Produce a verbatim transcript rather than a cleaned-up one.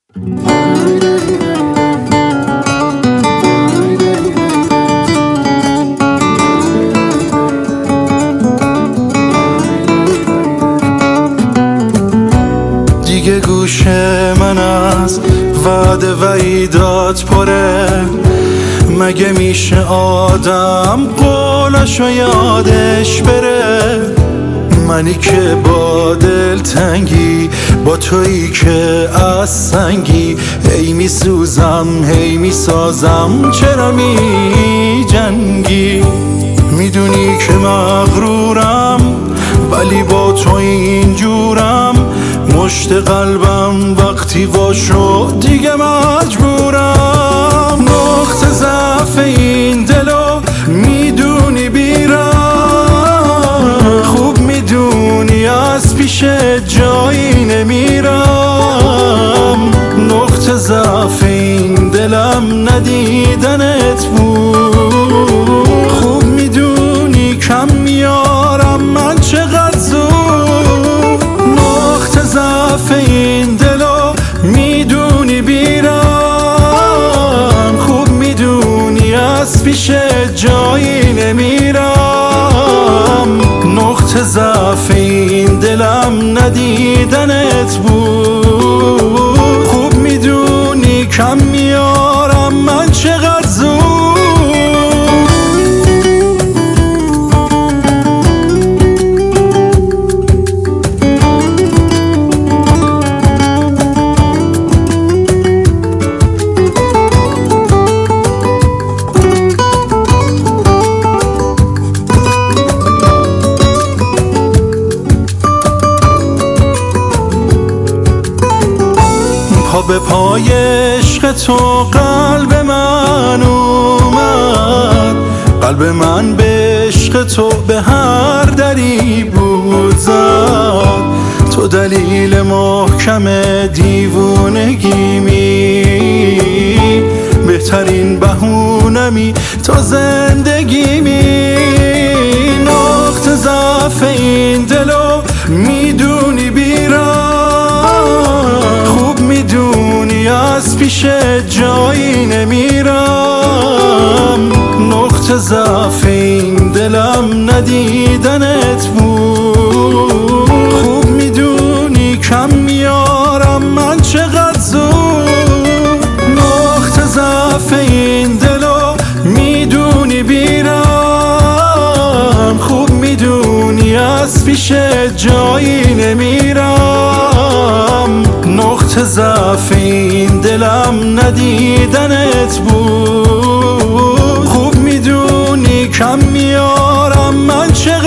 دیگه گوش من از وعده و ایدات پره، مگه میشه آدم قولشو یادش بره؟ منی که با دلتنگی، با تویی که از سنگی، هی میسوزم هی میسازم، چرا میجنگی؟ میدونی که مغرورم ولی با تو اینجورم، مشت قلبم وقتی وا شد دیگه مجبورم. نقطه ضعف این دلو میدونی بیرم، خوب میدونی از پیش جایی نمیرم. نقطه ضعف این دلم ندیدنت بود، خوب میدونی کم میارم من چقدر زود. نقطه ضعف این دلو میدونی بیرم، خوب میدونی از پیش جایی نمیرم. نقطه ضعف این دلم ندیدنت بود، خوب میدونی کم میارم من چقدر زود. پا به پای عشق تو قلب من اومد، قلب من به عشق تو به هر دری بود زد. تو دلیل محکم دیوونگیمی، بهترین بهونمی تو زندگیمی. نقطه ضعف این دلو میدونی بیرم، خوب میدونی از پیش جایی نمیرم. نقطه ضعف این دلم ندیدنت بود، خوب میدونی کم میارم من چقدر زود. نقطه ضعف این دلو میدونی بیرم، خوب میدونی از پیش جایی نمیرم. نقطه ضعف این دلم ندیدنت بود، خوب میدونی کم میارم من چه